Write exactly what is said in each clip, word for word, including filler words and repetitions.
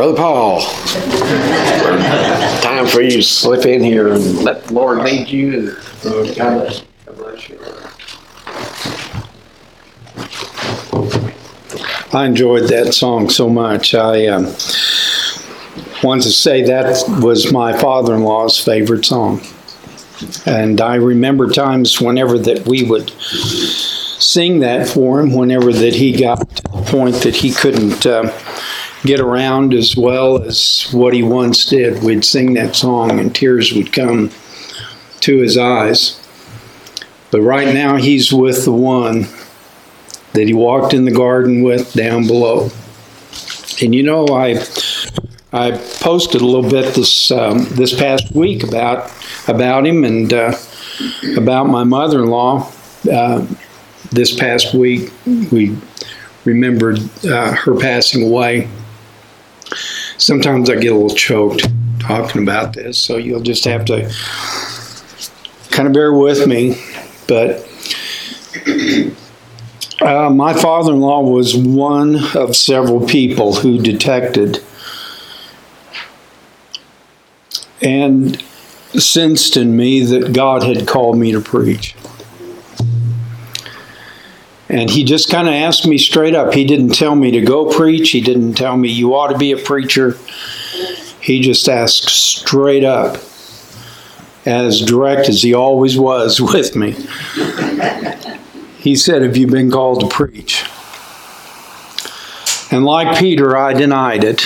Brother Paul, time for you to slip in here and let the Lord lead you. God bless you. I enjoyed that song so much. I um, wanted to say that was my father-in-law's favorite song. And I remember times whenever that we would sing that for him, whenever that he got to the point that he couldn't uh, get around as well as what he once did. We'd sing that song and tears would come to his eyes. But right now he's with the one that he walked in the garden with down below. And you know, I I posted a little bit this um, this past week about about him and uh, about my mother-in-law. Uh, this past week, we remembered uh, her passing away. Sometimes I get a little choked talking about this, so you'll just have to kind of bear with me. But uh, my father-in-law was one of several people who detected and sensed in me that God had called me to preach. And he just kind of asked me straight up. He didn't tell me to go preach. He didn't tell me you ought to be a preacher. He just asked straight up, as direct as he always was with me. He said, have you been called to preach? And like Peter, I denied it.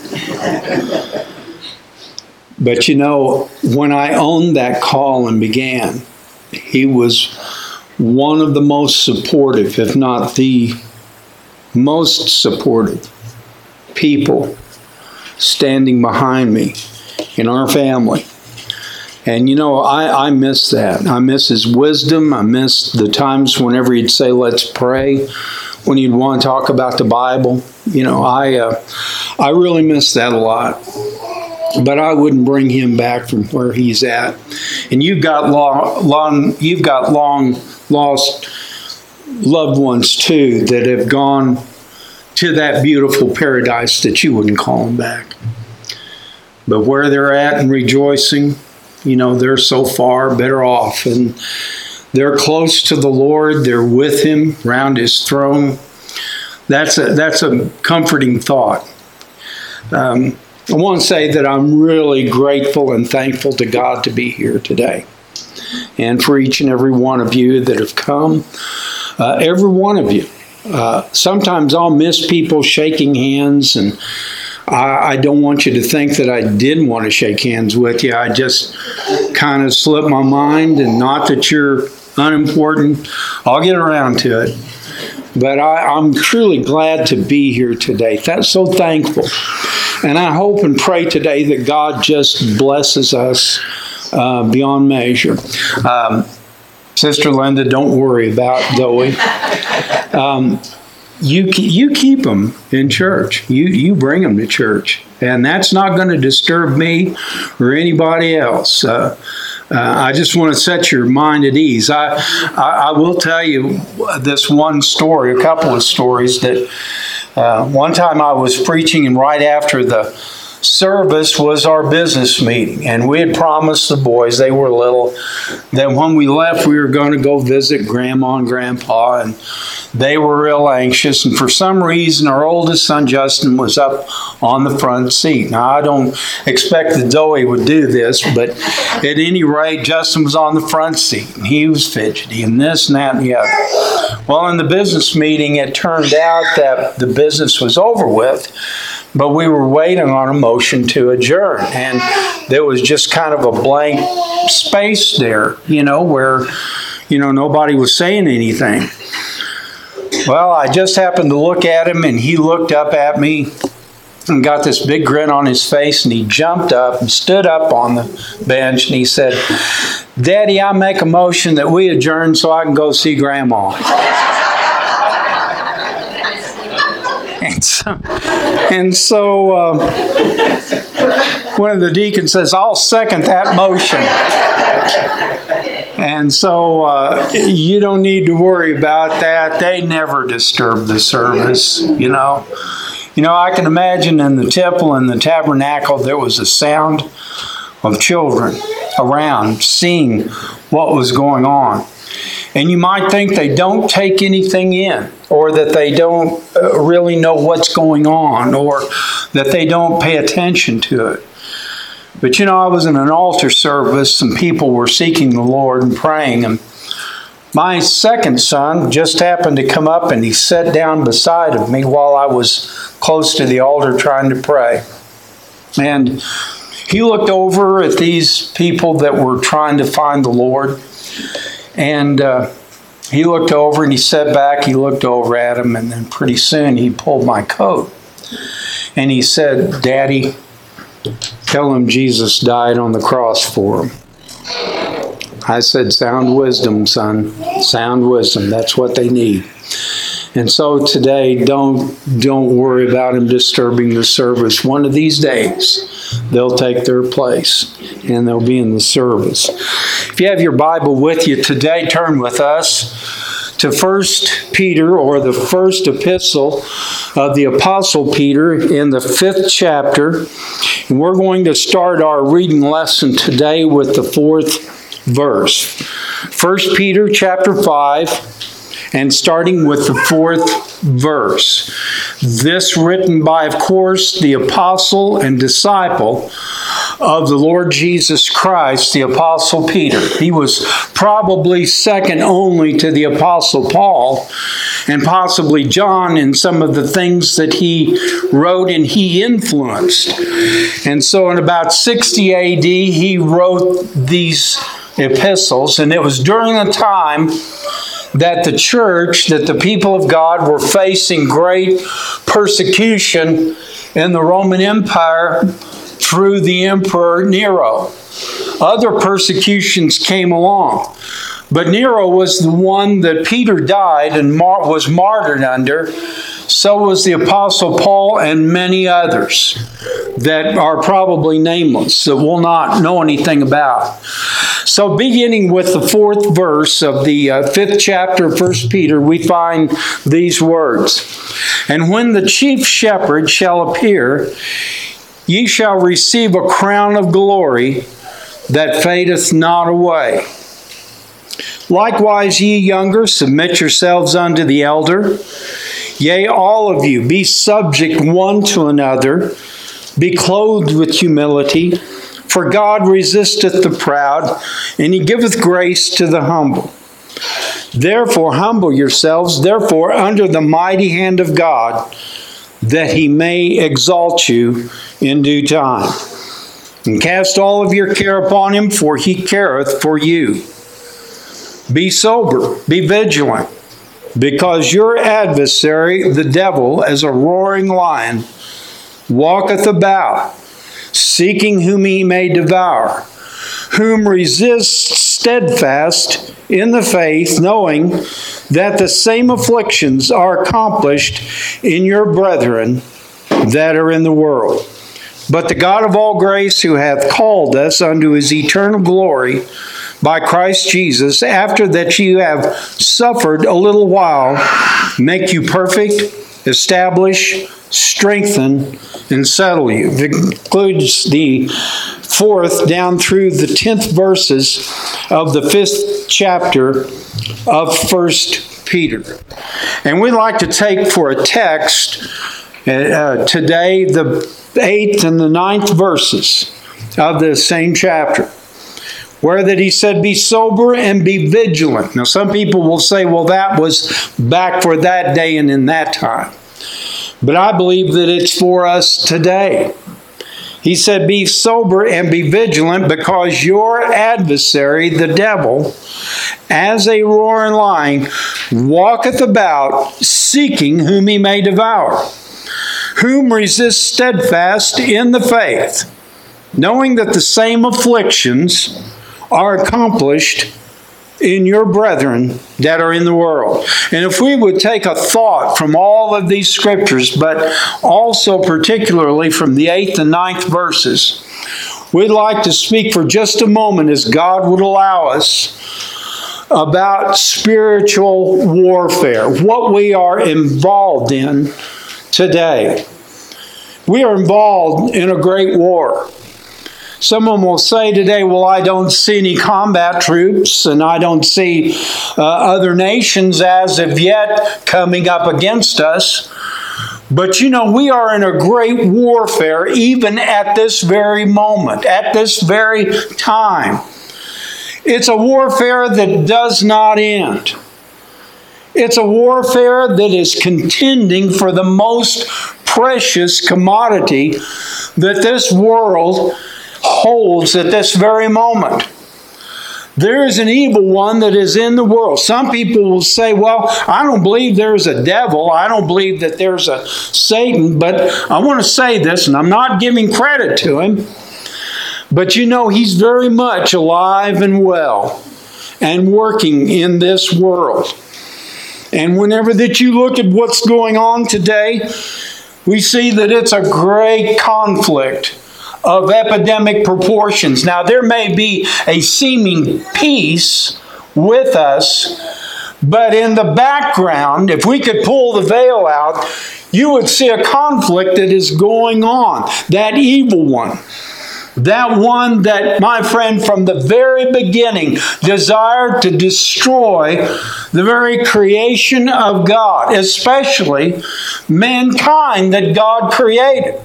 But you know, when I owned that call and began, he was one of the most supportive, if not the most supportive people standing behind me in our family. And you know, I, I miss that. I miss his wisdom. I miss the times whenever he'd say, let's pray, when he'd want to talk about the Bible. You know, I uh, I really miss that a lot. But I wouldn't bring him back from where he's at. And you've got long, long you've got long lost loved ones too that have gone to that beautiful paradise that you wouldn't call them back. But where they're at and rejoicing, you know, they're so far better off, and they're close to the Lord. They're with him around his throne. That's a that's a comforting thought. Um, I want to say that I'm really grateful and thankful to God to be here today, and for each and every one of you that have come. Uh, every one of you. Uh, sometimes I'll miss people shaking hands, and I, I don't want you to think that I didn't want to shake hands with you. I just kind of slipped my mind, and not that you're unimportant. I'll get around to it. But I, I'm truly glad to be here today. That's so thankful. And I hope and pray today that God just blesses us uh, beyond measure. Um, Sister Linda, don't worry about Zoe. Um, you you keep them in church. You you bring them to church, and that's not going to disturb me or anybody else. Uh, uh, I just want to set your mind at ease. I, I I will tell you this one story, a couple of stories that. Uh, one time I was preaching, and right after the service was our business meeting, and we had promised the boys, they were little, that when we left we were going to go visit Grandma and Grandpa, and they were real anxious, and for some reason our oldest son Justin was up on the front seat. Now I don't expect that Zoe would do this, but at any rate Justin was on the front seat, and he was fidgety and this and that and the other. Well, in the business meeting it turned out that the business was over with, but we were waiting on a motion to adjourn, and there was just kind of a blank space there, you know, where, you know, nobody was saying anything. Well, I just happened to look at him, and he looked up at me and got this big grin on his face, and he jumped up and stood up on the bench, and he said, Daddy, I make a motion that we adjourn so I can go see Grandma. And so, and so uh, one of the deacons says, I'll second that motion. And so uh, you don't need to worry about that. They never disturb the service, you know. You know, I can imagine in the temple and the tabernacle there was a sound of children around seeing what was going on. And you might think they don't take anything in, or that they don't uh, really know what's going on, or that they don't pay attention to it. But you know, I was in an altar service and people were seeking the Lord and praying, and my second son just happened to come up and he sat down beside of me while I was close to the altar trying to pray. And he looked over at these people that were trying to find the Lord. And uh, he looked over and he sat back, he looked over at him, and then pretty soon he pulled my coat. And he said, "Daddy, tell him Jesus died on the cross for him." I said, "Sound wisdom, son. Sound wisdom. That's what they need." And so today, don't don't worry about him disturbing the service. One of these days, they'll take their place and they'll be in the service. If you have your Bible with you today, turn with us to First Peter, or the first epistle of the Apostle Peter, in the fifth chapter. And we're going to start our reading lesson today with the fourth verse. First Peter chapter five, and starting with the fourth verse. This written by, of course, the apostle and disciple of the Lord Jesus Christ, the Apostle Peter. He was probably second only to the Apostle Paul and possibly John in some of the things that he wrote and he influenced. And so in about sixty A D, he wrote these epistles, and it was during the time that the church, that the people of God were facing great persecution in the Roman Empire through the Emperor Nero. Other persecutions came along, but Nero was the one that Peter died and mar- was martyred under. So was the Apostle Paul and many others that are probably nameless, that we'll not know anything about. So beginning with the fourth verse of the uh, fifth chapter of First Peter, we find these words. "And when the chief shepherd shall appear, ye shall receive a crown of glory that fadeth not away. Likewise, ye younger, submit yourselves unto the elder. Yea, all of you, be subject one to another, be clothed with humility. For God resisteth the proud, and he giveth grace to the humble. Therefore humble yourselves, therefore, under the mighty hand of God, that he may exalt you in due time. And cast all of your care upon him, for he careth for you. Be sober, be vigilant, because your adversary, the devil, as a roaring lion, walketh about, seeking whom he may devour, whom resist steadfast in the faith, knowing that the same afflictions are accomplished in your brethren that are in the world. But the God of all grace, who hath called us unto his eternal glory by Christ Jesus, after that you have suffered a little while, make you perfect, establish, strengthen, and settle you." It includes the fourth down through the tenth verses of the fifth chapter of First Peter. And we'd like to take for a text uh, today the eighth and the ninth verses of the same chapter, where that he said, "Be sober and be vigilant." Now some people will say, well, that was back for that day and in that time. But I believe that it's for us today. He said, "Be sober and be vigilant, because your adversary, the devil, as a roaring lion, walketh about, seeking whom he may devour, whom resist steadfast in the faith, knowing that the same afflictions are accomplished in your brethren that are in the world." And if we would take a thought from all of these scriptures, but also particularly from the eighth and ninth verses, we'd like to speak for just a moment, as God would allow us, about spiritual warfare, what we are involved in today. We are involved in a great war. Someone will say today, well, I don't see any combat troops and I don't see uh, other nations as of yet coming up against us. But you know, we are in a great warfare even at this very moment, at this very time. It's a warfare that does not end. It's a warfare that is contending for the most precious commodity that this world holds at this very moment. There is an evil one that is in the world. Some people will say, well, I don't believe there's a devil. I don't believe that there's a Satan. But I want to say this, and I'm not giving credit to him. But you know, he's very much alive and well and working in this world. And whenever that you look at what's going on today, we see that it's a great conflict of epidemic proportions. Now, there may be a seeming peace with us, but in the background, if we could pull the veil out, you would see a conflict that is going on. That evil one. That one that, my friend, from the very beginning desired to destroy the very creation of God, especially mankind that God created.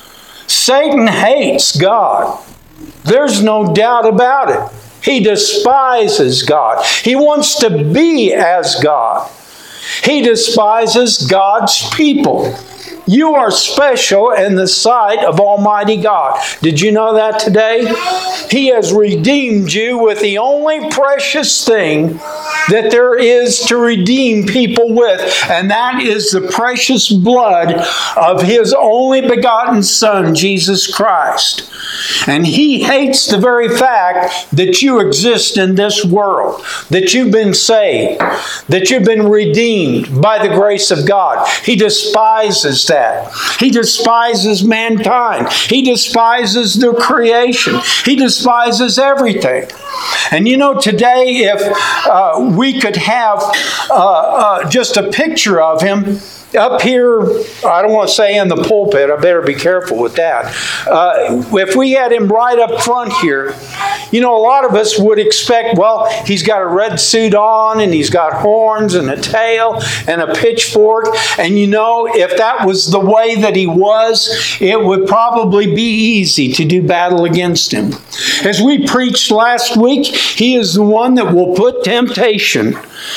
Satan hates God. There's no doubt about it. He despises God. He wants to be as God. He despises God's people. You are special in the sight of Almighty God. Did you know that today? He has redeemed you with the only precious thing that there is to redeem people with, and that is the precious blood of His only begotten Son, Jesus Christ. And He hates the very fact that you exist in this world, that you've been saved, that you've been redeemed by the grace of God. He despises that. He despises mankind. He despises the creation. He despises everything. And you know, today, if uh, we could have uh, uh, just a picture of Him up here, I don't want to say in the pulpit, I better be careful with that. Uh, if we had him right up front here, you know, a lot of us would expect, well, he's got a red suit on and he's got horns and a tail and a pitchfork. And you know, if that was the way that he was, it would probably be easy to do battle against him. As we preached last week, he is the one that will put temptation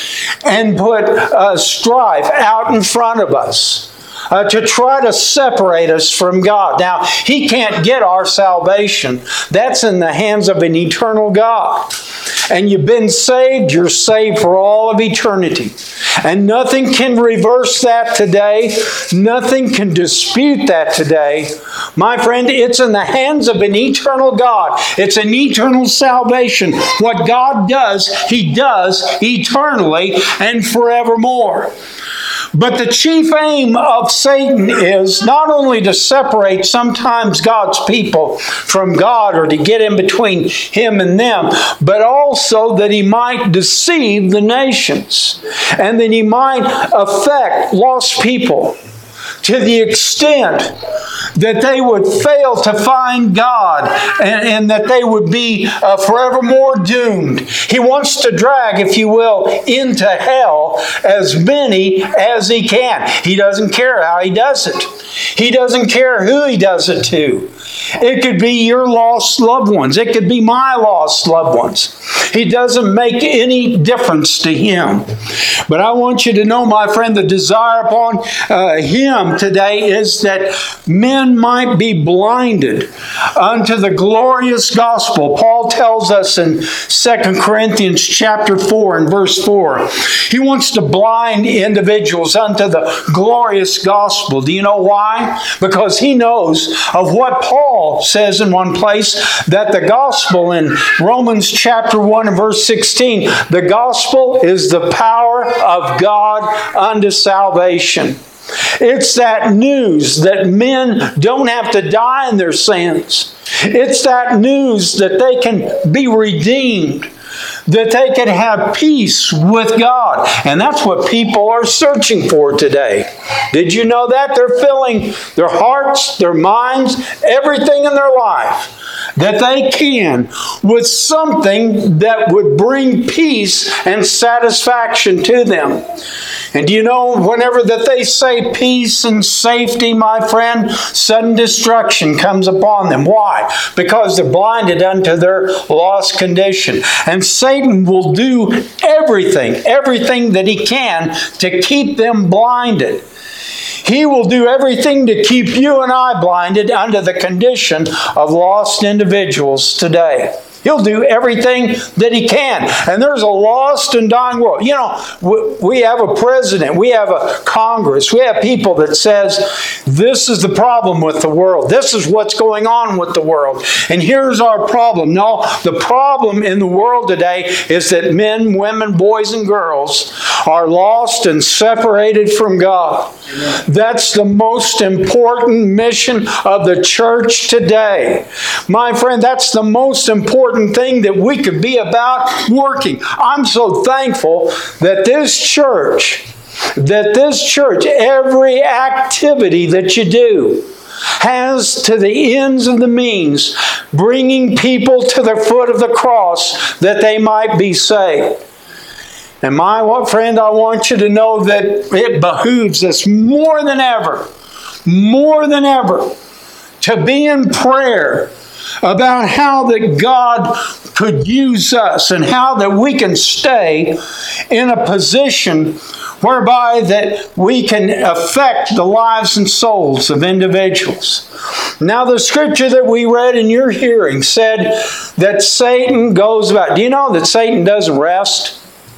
and put uh, strife out in front of us uh, to try to separate us from God. Now, He can't get our salvation. That's in the hands of an eternal God. And you've been saved, you're saved for all of eternity. And nothing can reverse that today. Nothing can dispute that today. My friend, it's in the hands of an eternal God. It's an eternal salvation. What God does, He does eternally and forevermore. But the chief aim of Satan is not only to separate sometimes God's people from God or to get in between Him and them, but also that he might deceive the nations and that he might affect lost people to the extent that they would fail to find God and, and that they would be uh, forevermore doomed. He wants to drag, if you will, into hell as many as he can. He doesn't care how he does it. He doesn't care who he does it to. It could be your lost loved ones. It could be my lost loved ones. He doesn't make any difference to him. But I want you to know, my friend, the desire upon uh, him today is that men might be blinded unto the glorious gospel. Paul tells us in Second Corinthians chapter four and verse four, he wants to blind individuals unto the glorious gospel. Do you know why? Because he knows of what Paul says in one place, that the gospel in Romans chapter one and verse sixteen, the gospel is the power of God unto salvation. It's that news that men don't have to die in their sins. It's that news that they can be redeemed, that they can have peace with God. And that's what people are searching for today. Did you know that? They're filling their hearts, their minds, everything in their life that they can with something that would bring peace and satisfaction to them. And do you know, whenever that they say peace and safety, my friend, sudden destruction comes upon them. Why? Because they're blinded unto their lost condition. And Satan will do everything, everything that he can to keep them blinded. He will do everything to keep you and I blinded under the condition of lost individuals today. He'll do everything that he can. And there's a lost and dying world. You know, we have a president, we have a Congress, we have people that says, this is the problem with the world. This is what's going on with the world. And here's our problem. No, the problem in the world today is that men, women, boys, and girls are lost and separated from God. Amen. That's the most important mission of the church today. My friend, that's the most important thing that we could be about working. I'm so thankful that this church, that this church, every activity that you do has to the ends of the means, bringing people to the foot of the cross that they might be saved. And my friend, I want you to know that it behooves us more than ever, more than ever, to be in prayer about how that God could use us and how that we can stay in a position whereby that we can affect the lives and souls of individuals. Now, the scripture that we read in your hearing said that Satan goes about. Do you know that Satan doesn't rest?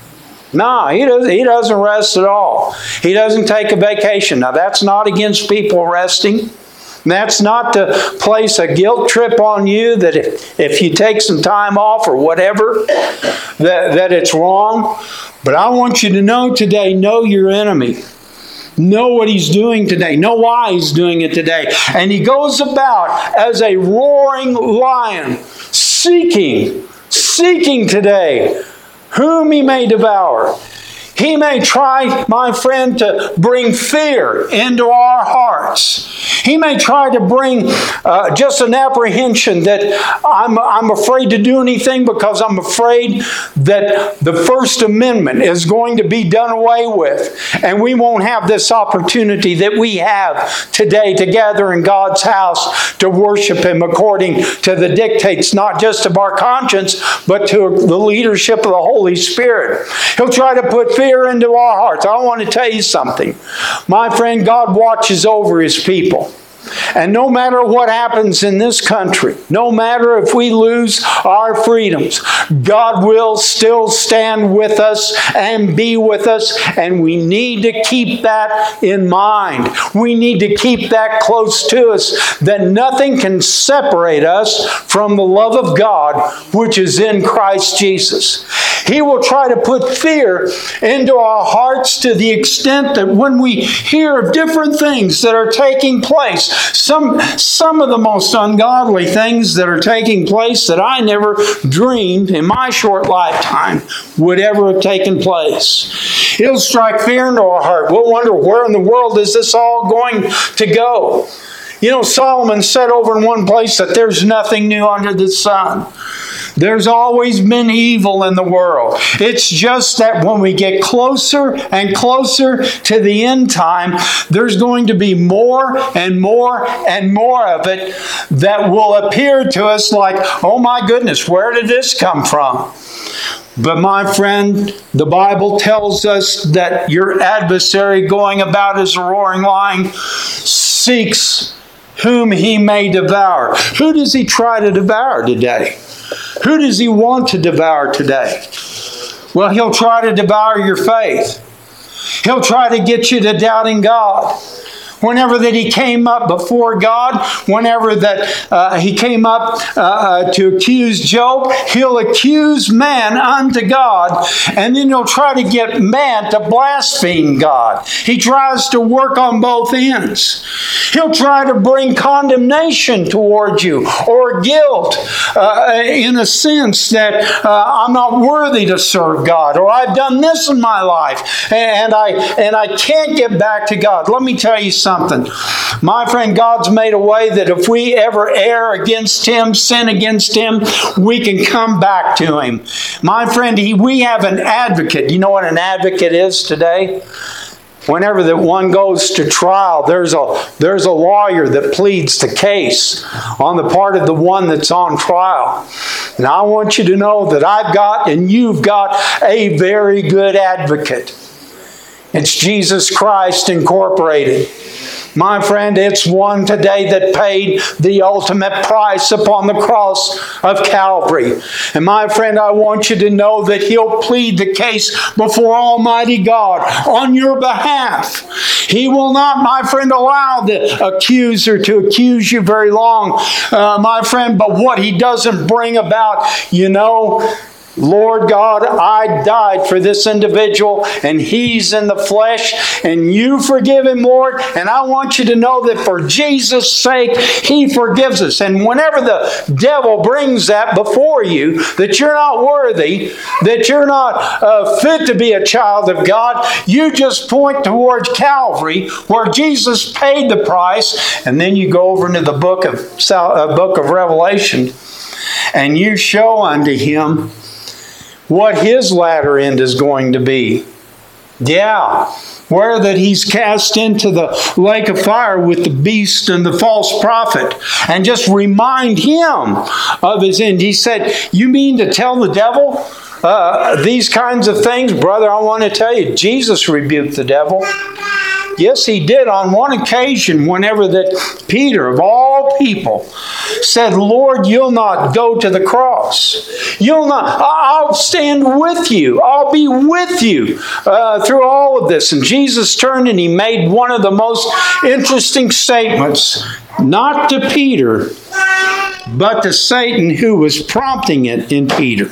No, he doesn't, he doesn't rest at all. He doesn't take a vacation. Now, that's not against people resting. That's not to place a guilt trip on you that if, if you take some time off or whatever, that, that it's wrong. But I want you to know today, know your enemy. Know what he's doing today. Know why he's doing it today. And he goes about as a roaring lion, seeking, seeking today whom he may devour. He may try, my friend, to bring fear into our hearts. He may try to bring uh, just an apprehension that I'm, I'm afraid to do anything because I'm afraid that the First Amendment is going to be done away with. And we won't have this opportunity that we have today to gather in God's house to worship Him according to the dictates, not just of our conscience, but to the leadership of the Holy Spirit. He'll try to put fear into our hearts. I want to tell you something. My friend, God watches over His people. And no matter what happens in this country, no matter if we lose our freedoms, God will still stand with us and be with us. And we need to keep that in mind. We need to keep that close to us, that nothing can separate us from the love of God, which is in Christ Jesus. He will try to put fear into our hearts to the extent that when we hear of different things that are taking place, Some, some of the most ungodly things that are taking place that I never dreamed in my short lifetime would ever have taken place. It'll strike fear into our heart. We'll wonder, where in the world is this all going to go? You know, Solomon said over in one place that there's nothing new under the sun. There's always been evil in the world. It's just that when we get closer and closer to the end time, there's going to be more and more and more of it that will appear to us like, oh my goodness, where did this come from? But my friend, the Bible tells us that your adversary, going about as a roaring lion, seeks whom he may devour. Who does he try to devour today? Who does he want to devour today? Well, he'll try to devour your faith. He'll try to get you to doubting God. whenever that he came up before God, whenever that uh, he came up uh, uh, to accuse Job, he'll accuse man unto God, and then he'll try to get man to blaspheme God. He tries to work on both ends. He'll try to bring condemnation towards you, or guilt uh, in a sense that uh, I'm not worthy to serve God, or I've done this in my life and I and I can't get back to God. Let me tell you something. My friend, God's made a way that if we ever err against Him, sin against Him, we can come back to Him. My friend, he, we have an advocate. You know what an advocate is today? Whenever that one goes to trial, there's a there's a lawyer that pleads the case on the part of the one that's on trial. And I want you to know that I've got and you've got a very good advocate. It's Jesus Christ Incorporated. My friend, it's one today that paid the ultimate price upon the cross of Calvary. And my friend, I want you to know that He'll plead the case before Almighty God on your behalf. He will not, my friend, allow the accuser to accuse you very long, uh, my friend. But what he doesn't bring about, you know, Lord God, I died for this individual and he's in the flesh and you forgive him, Lord. And I want you to know that for Jesus' sake, He forgives us. And whenever the devil brings that before you, that you're not worthy, that you're not uh, fit to be a child of God, you just point towards Calvary where Jesus paid the price. And then you go over into the book of, uh, book of Revelation and you show unto him what his latter end is going to be. Yeah, where that he's cast into the lake of fire with the beast and the false prophet. And just remind him of his end. He said, you mean to tell the devil uh, these kinds of things? Brother, I want to tell you, Jesus rebuked the devil. Yes, He did on one occasion whenever that Peter, of all people, said, Lord, you'll not go to the cross. You'll not, I'll stand with you. I'll be with you uh, through all of this. And Jesus turned and He made one of the most interesting statements, not to Peter, but to Satan who was prompting it in Peter.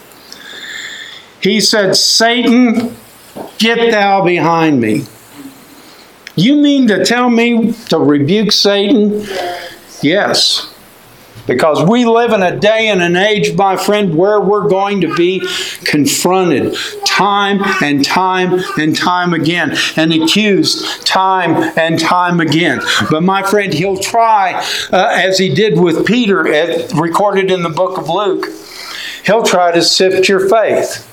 He said, Satan, get thou behind me. You mean to tell me to rebuke Satan? Yes. Because we live in a day and an age, my friend, where we're going to be confronted time and time and time again, and accused time and time again. But my friend, he'll try, uh, as he did with Peter, uh, recorded in the book of Luke, he'll try to sift your faith.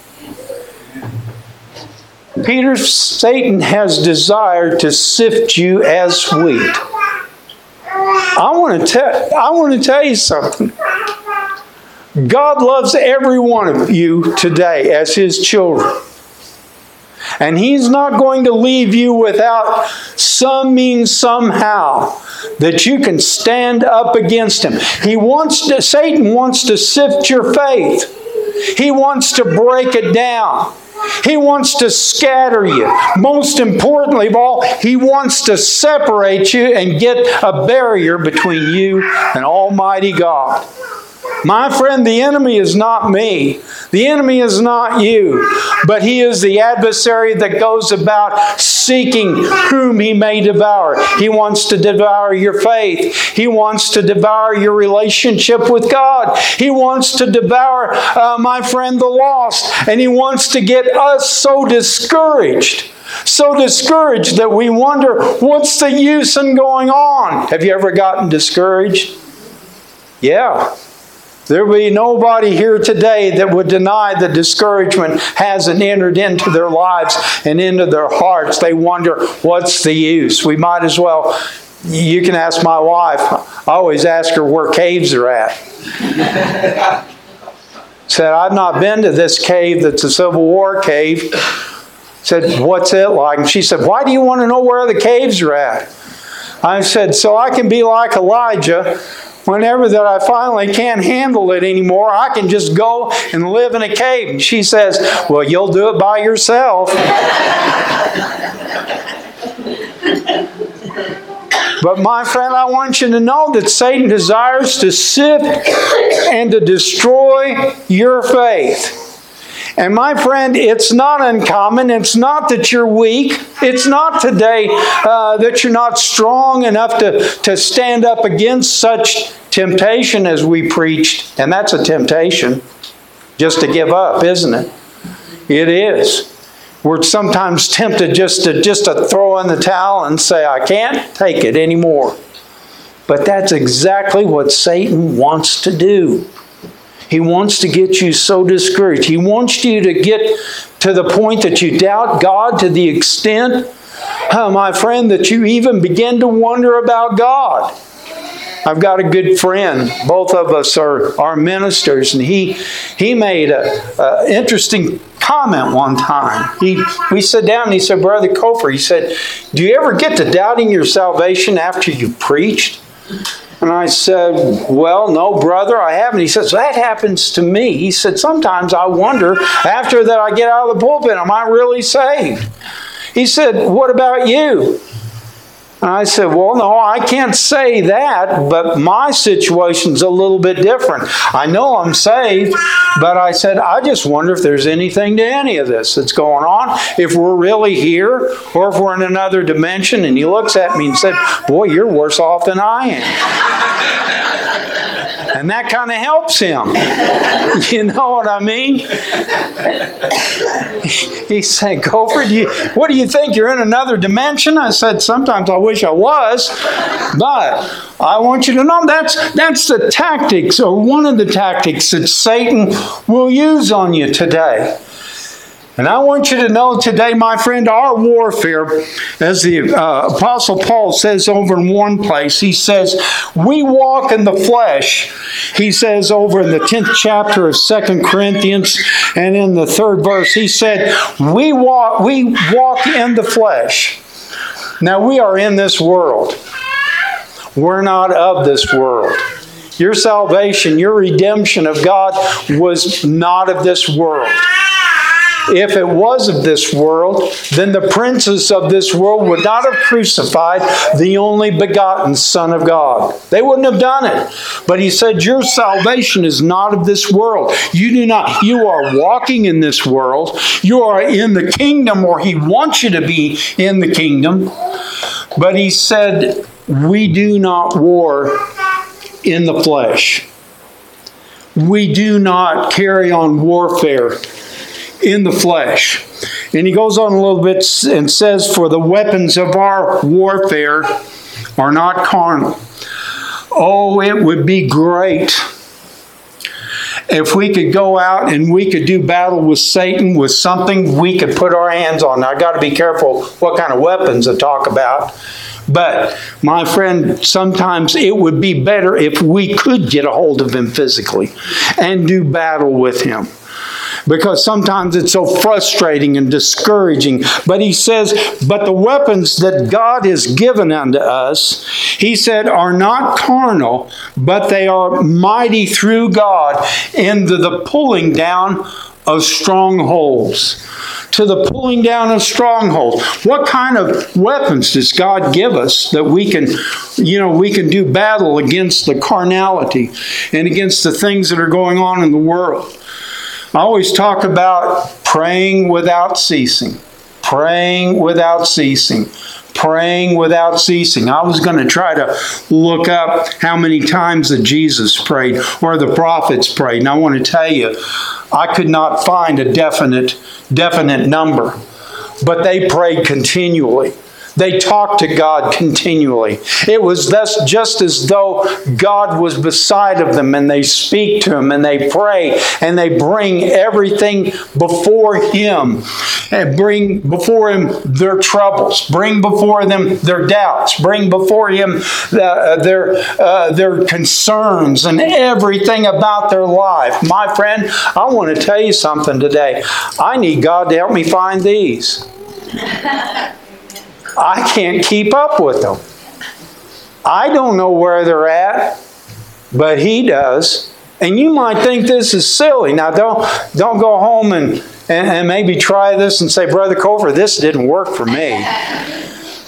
Peter, Satan has desired to sift you as wheat. I want to tell I want to tell you something. God loves every one of you today as His children. And He's not going to leave you without some means somehow that you can stand up against Him. He wants to, Satan wants to sift your faith. He wants to break it down. He wants to scatter you. Most importantly of all, he wants to separate you and get a barrier between you and Almighty God. My friend, the enemy is not me. The enemy is not you. But he is the adversary that goes about seeking whom he may devour. He wants to devour your faith. He wants to devour your relationship with God. He wants to devour, uh, my friend, the lost. And he wants to get us so discouraged. So discouraged that we wonder, what's the use in going on? Have you ever gotten discouraged? Yeah. There will be nobody here today that would deny that discouragement hasn't entered into their lives and into their hearts. They wonder, what's the use? We might as well, you can ask my wife. I always ask her where caves are at. Said, I've not been to this cave that's a Civil War cave. Said, what's it like? And she said, why do you want to know where the caves are at? I said, so I can be like Elijah. Whenever that I finally can't handle it anymore, I can just go and live in a cave. And she says, well, you'll do it by yourself. But my friend, I want you to know that Satan desires to sift and to destroy your faith. And my friend, it's not uncommon. It's not that you're weak. It's not today uh, that you're not strong enough to, to stand up against such temptation as we preached. And that's a temptation, just to give up, isn't it? It is. We're sometimes tempted just to, just to throw in the towel and say, I can't take it anymore. But that's exactly what Satan wants to do. He wants to get you so discouraged. He wants you to get to the point that you doubt God to the extent, uh, my friend, that you even begin to wonder about God. I've got a good friend. Both of us are, are ministers, and he he made an interesting comment one time. He we sat down and he said, Brother Cofer, he said, do you ever get to doubting your salvation after you've preached? And I said, well, no, brother, I haven't. He says, that happens to me. He said, sometimes I wonder, after that I get out of the pulpit, am I really saved? He said, what about you? And I said, well, no, I can't say that, but my situation's a little bit different. I know I'm saved, but I said, I just wonder if there's anything to any of this that's going on, if we're really here, or if we're in another dimension. And he looks at me and said, boy, you're worse off than I am. And that kind of helps him. You know what I mean? He said, Gopher, do you, what do you think? You're in another dimension? I said, sometimes I wish I was. But I want you to know that's, that's the tactics, or one of the tactics that Satan will use on you today. And I want you to know today, my friend, our warfare, as the uh, Apostle Paul says over in one place, he says, we walk in the flesh. He says over in the tenth chapter of Second Corinthians, and in the third verse, he said, we walk, we walk in the flesh. Now, we are in this world. We're not of this world. Your salvation, your redemption of God was not of this world. If it was of this world, then the princes of this world would not have crucified the only begotten Son of God. They wouldn't have done it. But he said, your salvation is not of this world. You do not, you are walking in this world. You are in the kingdom, or he wants you to be in the kingdom. But he said, we do not war in the flesh. We do not carry on warfare in the flesh. And he goes on a little bit and says, for the weapons of our warfare are not carnal. Oh, it would be great if we could go out and we could do battle with Satan with something we could put our hands on. Now, I've got to be careful what kind of weapons I talk about. But, my friend, sometimes it would be better if we could get a hold of him physically and do battle with him. Because sometimes it's so frustrating and discouraging. But he says, but the weapons that God has given unto us, he said, are not carnal, but they are mighty through God into the pulling down of strongholds. To the pulling down of strongholds. What kind of weapons does God give us that we can, you know, we can do battle against the carnality and against the things that are going on in the world? I always talk about praying without ceasing. Praying without ceasing. Praying without ceasing. I was going to try to look up how many times that Jesus prayed or the prophets prayed. And I want to tell you, I could not find a definite, definite number. But they prayed continually. They talked to God continually. It was thus just as though God was beside of them, and they speak to Him and they pray and they bring everything before Him, and bring before Him their troubles, bring before them their doubts, bring before Him the, their uh, their concerns and everything about their life. My friend, I want to tell you something today. I need God to help me find these. I can't keep up with them. I don't know where they're at, but He does. And you might think this is silly. Now, don't, don't go home and, and, and maybe try this and say, Brother Cofer, this didn't work for me.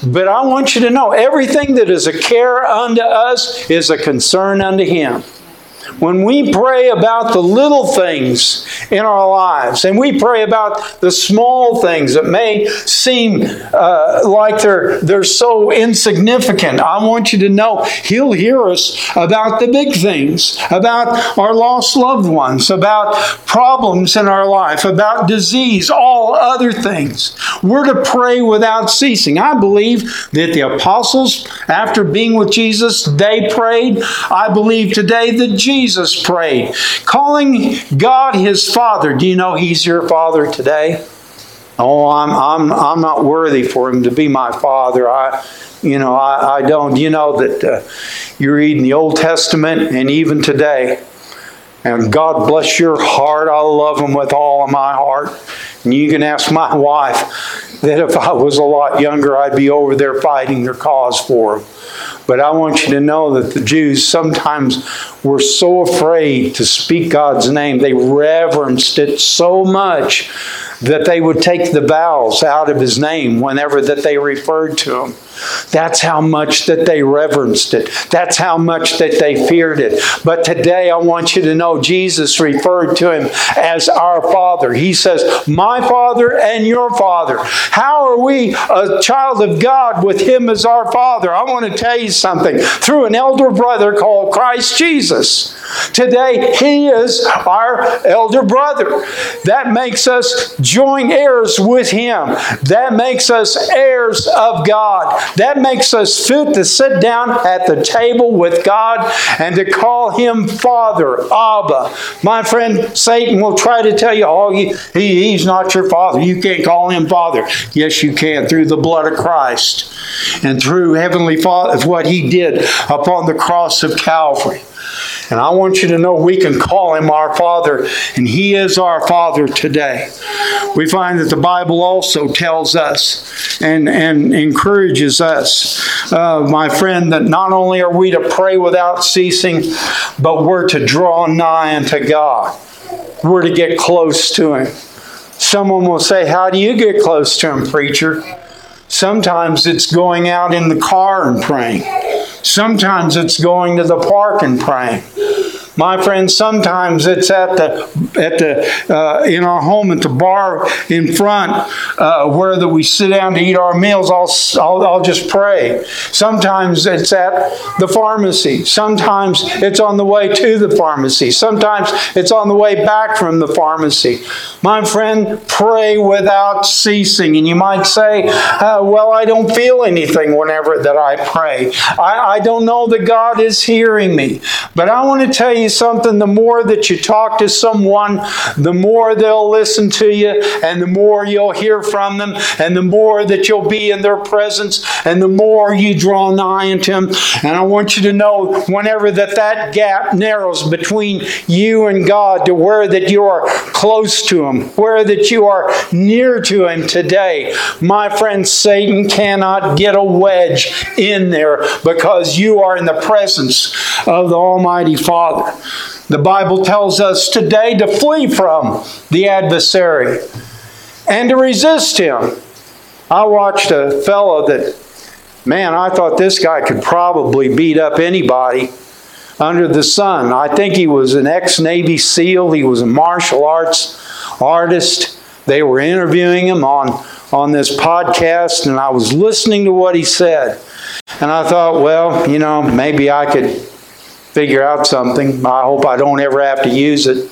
But I want you to know, everything that is a care unto us is a concern unto Him. When we pray about the little things in our lives, and we pray about the small things that may seem uh, like they're, they're so insignificant, I want you to know He'll hear us about the big things, about our lost loved ones, about problems in our life, about disease, all other things. We're to pray without ceasing. I believe that the apostles, after being with Jesus, they prayed. I believe today that Jesus Jesus prayed, calling God His Father. Do you know He's your Father today? Oh, I'm I'm I'm not worthy for Him to be my Father. I, you know, I, I don't. You know that uh, you read in the Old Testament and even today. And God bless your heart. I love Him with all of my heart. And you can ask my wife that if I was a lot younger, I'd be over there fighting their cause for them. But I want you to know that the Jews sometimes were so afraid to speak God's name. They reverenced it so much that they would take the vowels out of His name whenever that they referred to Him. That's how much that they reverenced it. That's how much that they feared it. But today I want you to know Jesus referred to Him as our Father. He says, my Father and your Father. How are we a child of God with Him as our Father? I want to tell you something. Through an elder brother called Christ Jesus. Today He is our elder brother. That makes us joint heirs with Him. That makes us heirs of God. That makes us fit to sit down at the table with God and to call Him Father, Abba. My friend, Satan will try to tell you, oh, he, he, he's not your Father. You can't call Him Father. Yes, you can, through the blood of Christ and through Heavenly Father, what He did upon the cross of Calvary. And I want you to know we can call Him our Father, and He is our Father today. We find that the Bible also tells us and, and encourages us, uh, my friend, that not only are we to pray without ceasing, but we're to draw nigh unto God. We're to get close to Him. Someone will say, how do you get close to Him, preacher? Sometimes it's going out in the car and praying. Sometimes it's going to the park and praying. My friend, sometimes it's at the at the uh, in our home at the bar in front uh, where that we sit down to eat our meals. I'll, I'll I'll just pray. Sometimes it's at the pharmacy. Sometimes it's on the way to the pharmacy. Sometimes it's on the way back from the pharmacy. My friend, pray without ceasing. And you might say, uh, "Well, I don't feel anything whenever that I pray. I, I don't know that God is hearing me." But I want to tell you something, the more that you talk to someone, the more they'll listen to you, and the more you'll hear from them, and the more that you'll be in their presence, and the more you draw nigh unto Him. And I want you to know, whenever that, that gap narrows between you and God to where that you are close to Him, where that you are near to Him today, my friend, Satan cannot get a wedge in there because you are in the presence of the Almighty Father. The Bible tells us today to flee from the adversary and to resist him. I watched a fellow that, man, I thought this guy could probably beat up anybody under the sun. I think he was an ex-Navy SEAL. He was a martial arts artist. They were interviewing him on, on this podcast, and I was listening to what he said. And I thought, well, you know, maybe I could figure out something. I hope I don't ever have to use it.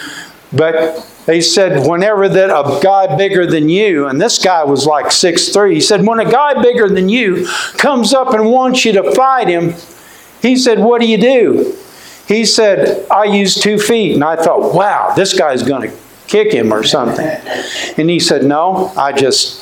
But they said, whenever that a guy bigger than you, and this guy was like six three, he said, when a guy bigger than you comes up and wants you to fight him, he said, what do you do? He said, I use two feet. And I thought, wow, this guy's going to kick him or something. And he said, no, I just...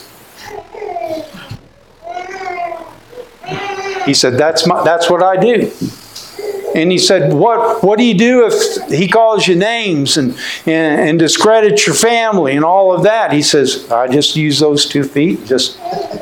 He said, that's my, that's what I do. And he said, what, what do you do if he calls you names and, and, and discredits your family and all of that? He says, I just use those two feet. Just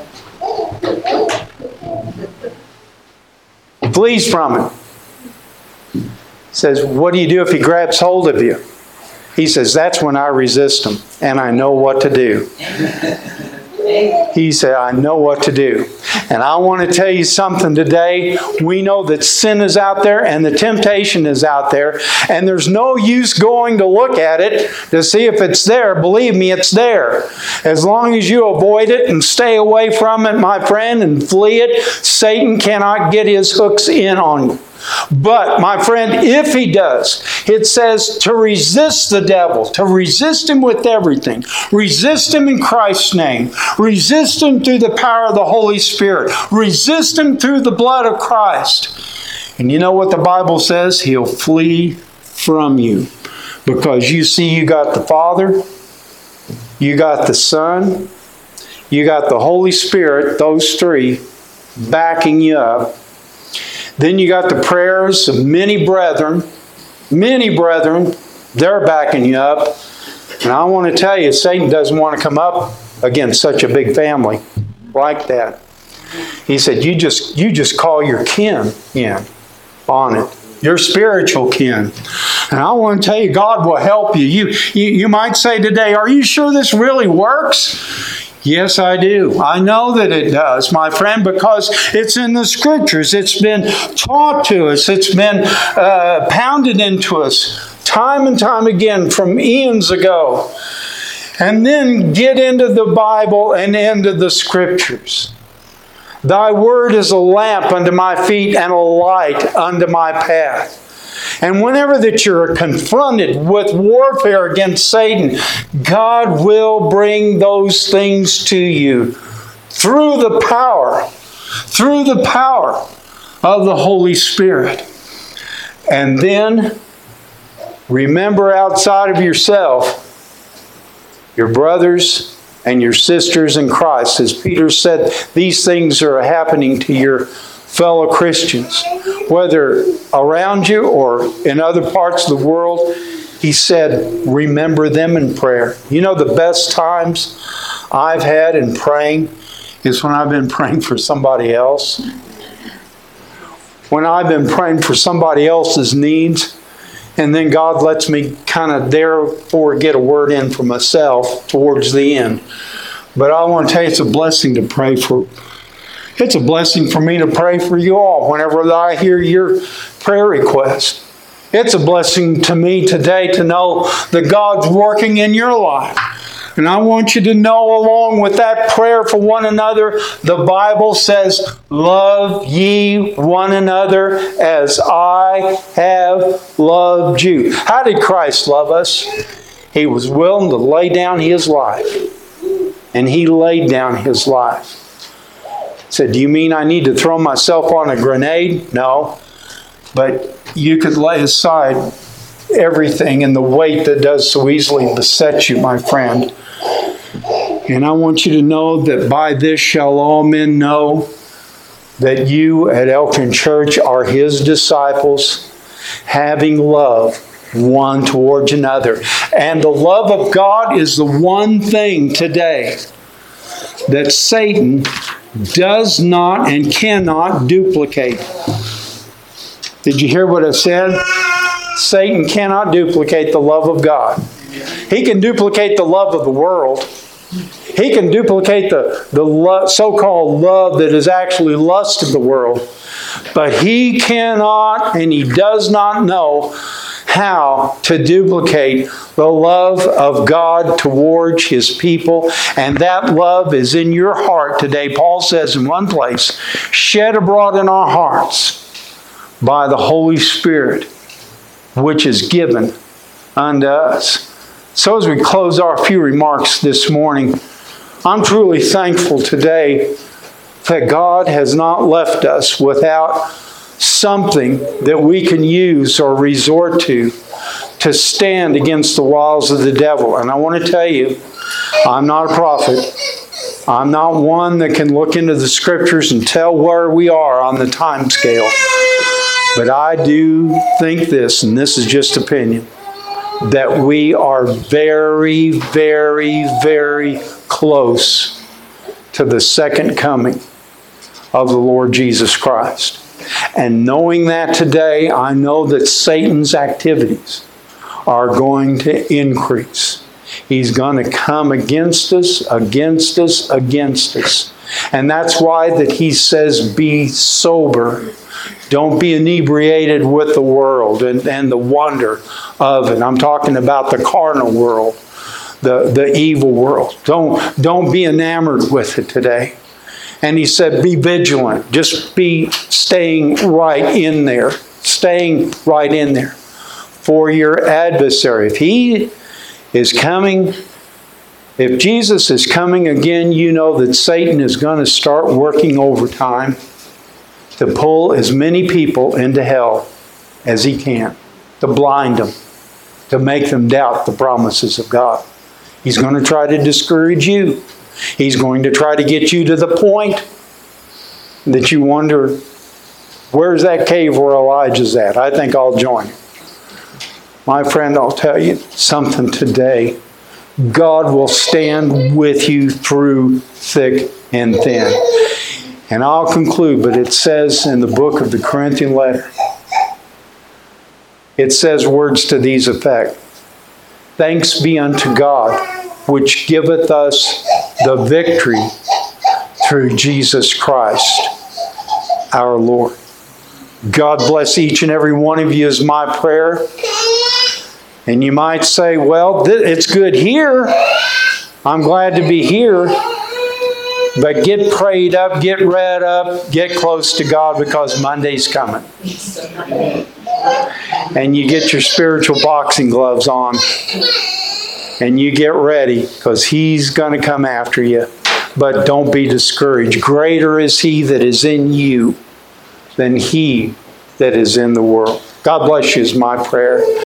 flees from it. He says, what do you do if he grabs hold of you? He says, that's when I resist him and I know what to do. He said, I know what to do. And I want to tell you something today. We know that sin is out there and the temptation is out there. And there's no use going to look at it to see if it's there. Believe me, it's there. As long as you avoid it and stay away from it, my friend, and flee it, Satan cannot get his hooks in on you. But, my friend, if he does, it says to resist the devil, to resist him with everything. Resist him in Christ's name. Resist him through the power of the Holy Spirit. Resist him through the blood of Christ. And you know what the Bible says? He'll flee from you. Because you see, you got the Father, you got the Son, you got the Holy Spirit, those three, backing you up. Then you got the prayers of many brethren. Many brethren, they're backing you up. And I want to tell you, Satan doesn't want to come up against such a big family like that. He said, you just, you just call your kin in on it. Your spiritual kin. And I want to tell you, God will help you. You, you. you might say today, are you sure this really works? Yes, I do. I know that it does, my friend, because it's in the Scriptures. It's been taught to us. It's been uh, pounded into us time and time again from eons ago. And then get into the Bible and into the Scriptures. Thy word is a lamp unto my feet and a light unto my path. And whenever that you're confronted with warfare against Satan, God will bring those things to you through the power, through the power of the Holy Spirit. And then remember, outside of yourself, your brothers and your sisters in Christ. As Peter said, these things are happening to your fellow Christians, whether around you or in other parts of the world. He said, remember them in prayer. You know, the best times I've had in praying is when I've been praying for somebody else. When I've been praying for somebody else's needs, and then God lets me kind of therefore get a word in for myself towards the end. But I want to tell you, it's a blessing to pray for. It's a blessing for me to pray for you all whenever I hear your prayer request. It's a blessing to me today to know that God's working in your life. And I want you to know, along with that prayer for one another, the Bible says, love ye one another as I have loved you. How did Christ love us? He was willing to lay down His life. And He laid down His life. He said, do you mean I need to throw myself on a grenade? No. But you could lay aside everything and the weight that does so easily beset you, my friend. And I want you to know that by this shall all men know that you at Elkin Church are His disciples, having love one towards another. And the love of God is the one thing today that Satan does not and cannot duplicate. Did you hear what I said? Satan cannot duplicate the love of God. He can duplicate the love of the world. He can duplicate the, the lo- so-called love that is actually lust of the world. But he cannot and he does not know how to duplicate the love of God towards His people. And that love is in your heart today. Paul says in one place, shed abroad in our hearts by the Holy Spirit, which is given unto us. So as we close our few remarks this morning, I'm truly thankful today that God has not left us without something that we can use or resort to to stand against the wiles of the devil. And I want to tell you, I'm not a prophet. I'm not one that can look into the Scriptures and tell where we are on the time scale. But I do think this, and this is just opinion, that we are very, very, very close to the second coming of the Lord Jesus Christ. And knowing that today, I know that Satan's activities are going to increase. He's going to come against us, against us, against us. And that's why that he says, be sober. Don't be inebriated with the world and, and the wonder of it. I'm talking about the carnal world, the, the evil world. Don't, don't be enamored with it today. And he said, be vigilant. Just be staying right in there. Staying right in there. For your adversary. If he is coming, if Jesus is coming again, you know that Satan is going to start working overtime to pull as many people into hell as he can, to blind them, to make them doubt the promises of God. He's going to try to discourage you. He's going to try to get you to the point that you wonder, where's that cave where Elijah's at? I think I'll join him. My friend, I'll tell you something today. God will stand with you through thick and thin. And I'll conclude, but it says in the book of the Corinthian letter, it says words to these effect. Thanks be unto God, which giveth us the victory through Jesus Christ, our Lord. God bless each and every one of you is my prayer. And you might say, well, it's good here. I'm glad to be here. But get prayed up, get read up, get close to God because Monday's coming. And you get your spiritual boxing gloves on. And you get ready because He's going to come after you. But don't be discouraged. Greater is He that is in you than he that is in the world. God bless you is my prayer.